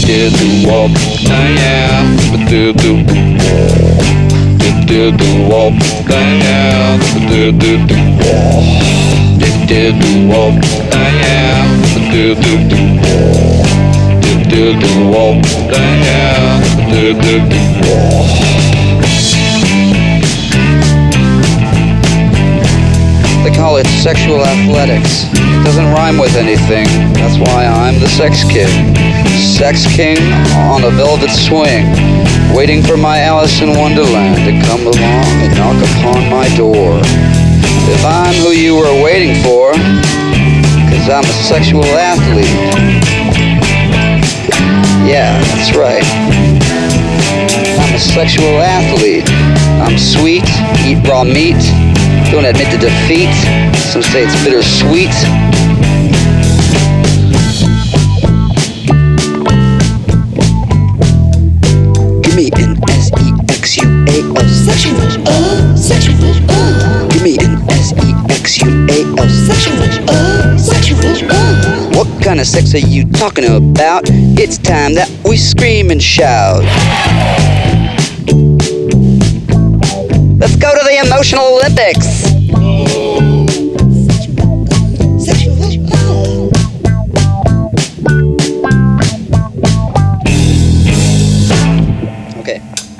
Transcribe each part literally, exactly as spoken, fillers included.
do do wop, yeah, do do do do do wop, yeah, do do do do do wop, yeah, do do do do do wop, yeah, do do do. They call it sexual athletics. It doesn't rhyme with anything. That's why I'm the sex kid. Sex king on a velvet swing, waiting for my Alice in Wonderland to come along and knock upon my door. If I'm who you were waiting for, 'cause I'm a sexual athlete. Yeah, that's right. I'm a sexual athlete. I'm sweet, eat raw meat, don't admit to defeat. Some say it's bittersweet. Give me an S E X U A L. Sexual, uh, sexual, uh. Give me an S E X U A L. Sexual, uh, sexual, uh. What kind of sex are you talking about? It's time that we scream and shout. Let's go to the emotional Olympics. Okay.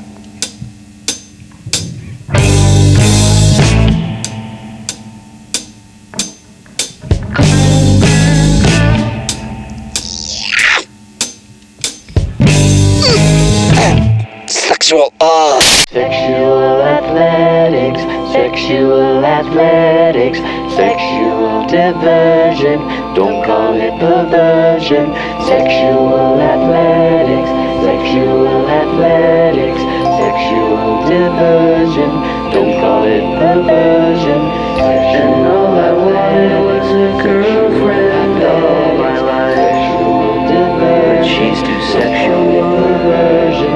Sexual, uh. Sexual athletics, sexual athletics, sexual diversion, don't call it perversion. Sexual athletics, sexual athletics, sexual diversion, don't call it perversion. And all I wanted was a girlfriend all my life. Sexual diversion, but she's too sexual. Perversion,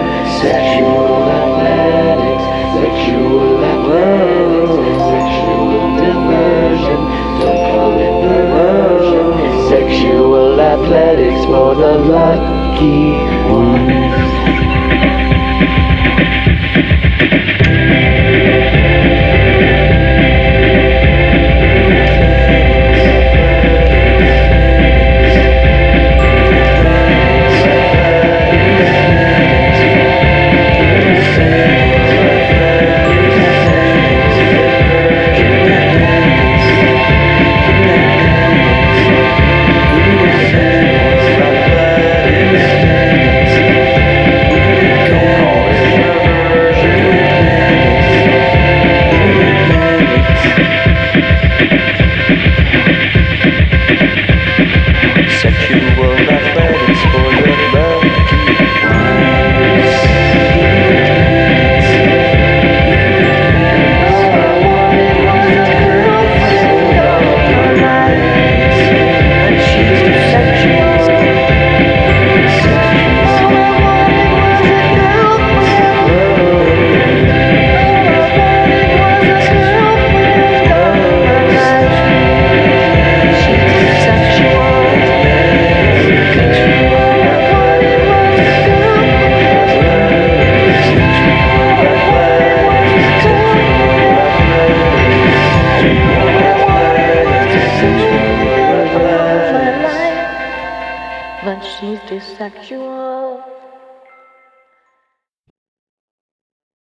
sexual athletics, sexual athletics, sexual diversion, don't call it perversion. Sexual athletics for the lucky ones. But she's too sexual.